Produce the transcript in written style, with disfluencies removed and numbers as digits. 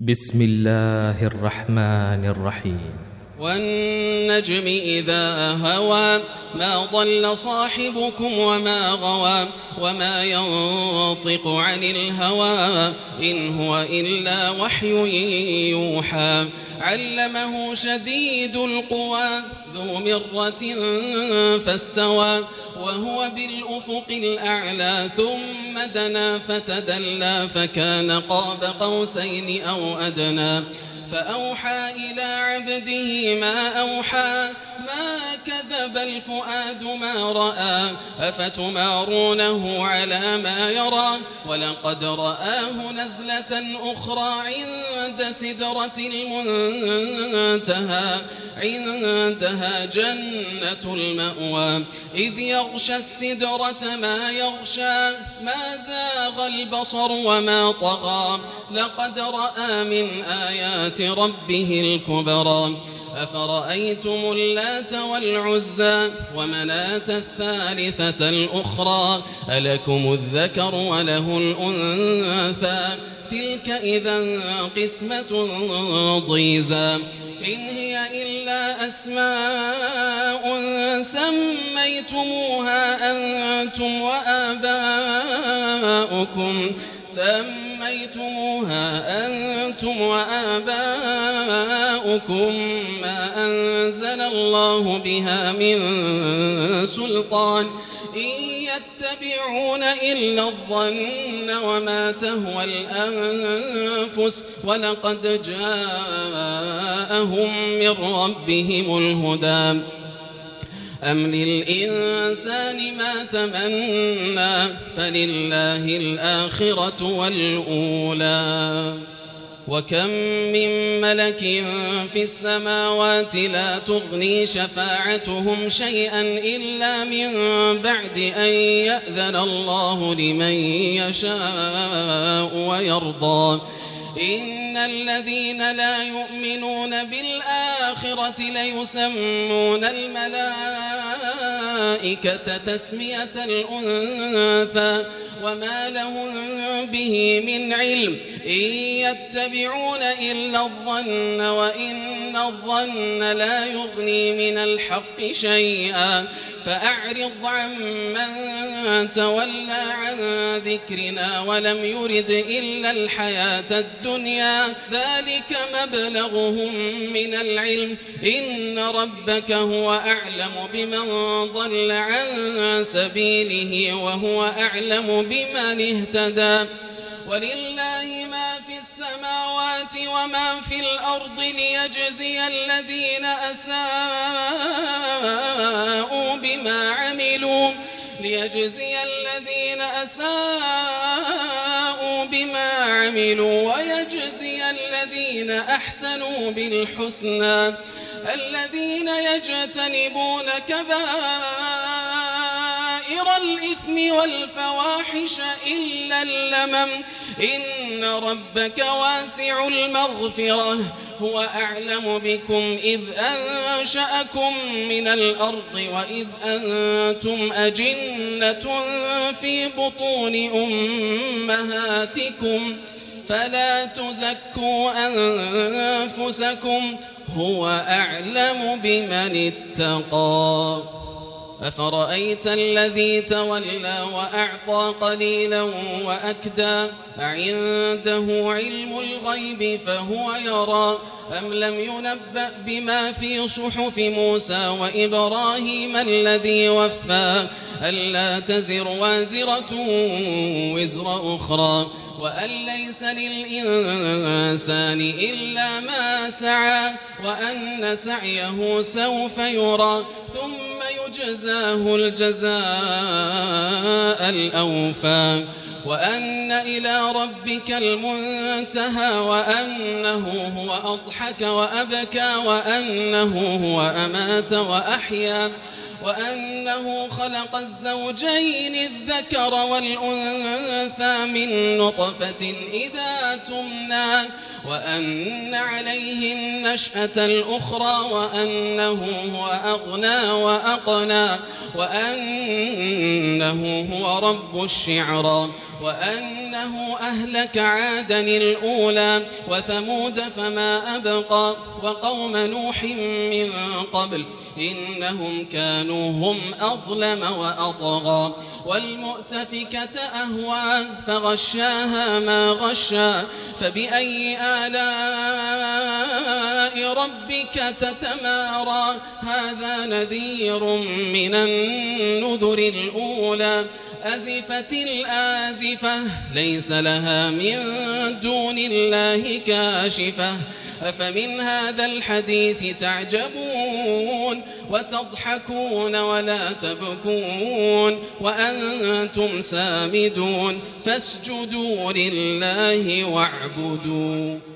بسم الله الرحمن الرحيم. والنجم إذا هوى ما ضل صاحبكم وما غوى وما ينطق عن الهوى إن هو إلا وحي يوحى علمه شديد القوى ذو مرة فاستوى وهو بالأفق الأعلى ثم دنا فتدلى فكان قاب قوسين أو أدنى فأوحى إلى عبده ما أوحى ما كذب الفؤاد ما رأى أفتمارونه على ما يرى ولقد رآه نزلة أخرى عند سدرة المنتهى عندها جنة المأوى إذ يغشى السدرة ما يغشى ما زاغ البصر وما طغى لقد رأى من آيات ربه الكبرى أفرأيتم اللات والعزى ومناة الثالثة الأخرى ألكم الذكر وله الأنثى تلك إذا قسمة ضيزى إن هي إلا أسماء سميتموها أنتم وآباؤكم ما أنزل الله بها من سلطان إن يتبعون إلا الظن وما تهوى الأنفس ولقد جاءهم من ربهم الهدى أم للإنسان ما تمنى فلله الآخرة والأولى وكم من ملك في السماوات لا تغني شفاعتهم شيئا إلا من بعد أن يأذن الله لمن يشاء ويرضى إن الذين لا يؤمنون بالآخرة ليسمون الملائكة تسمية الأنثى وما لهم به من علم إن يتبعون إلا الظن وإن الظن لا يغني من الحق شيئا فأعرض عن من تولى عن ذكرنا ولم يرد إلا الحياة الدنيا ذلك مبلغهم من العلم إن ربك هو أعلم بمن ضل عن سبيله وهو أعلم بمن اهتدى ولله ما في السماوات وما في الأرض ليجزي الذين أساءوا بما عملوا ويجزي الذين أحسنوا بالحسنى الذين يجتنبون كبائر الإثم والفواحش إلا اللمم إن ربك واسع المغفرة هو أعلم بكم إذ أنشأكم من الأرض وإذ أنتم أجنة في بطون أمهاتكم فلا تزكوا أنفسكم هو أعلم بمن اتقى أفرأيت الذي تولى وأعطى قليلا وأكدى أعنده علم الغيب فهو يرى أم لم ينبأ بما في صحف موسى وإبراهيم الذي وفى ألا تزر وازرة وزر أخرى وأن ليس للإنسان إلا ما سعى وأن سعيه سوف يرى ثم يجزاه الجزاء الأوفى وأن إلى ربك المنتهى وأنه هو أضحك وأبكى وأنه هو أمات وأحيا وأنه خلق الزوجين الذكر والأنثى من نطفة إذا تمنى وأن عليه النشأة الأخرى وأنه هو أغنى وأقنى وأنه هو رب الشعرى وأنه أهلك عادا الأولى وثمود فما أبقى وقوم نوح من قبل إنهم كانوا هم أظلم وأطغى والمؤتفكة أهوى فغشاها ما غشى فبأي آلاء ربك تتمارى هذا نذير من النذر الأولى أزفت الآزفة ليس لها من دون الله كاشفة أفمن هذا الحديث تعجبون وتضحكون ولا تبكون وأنتم سامدون فاسجدوا لله واعبدوا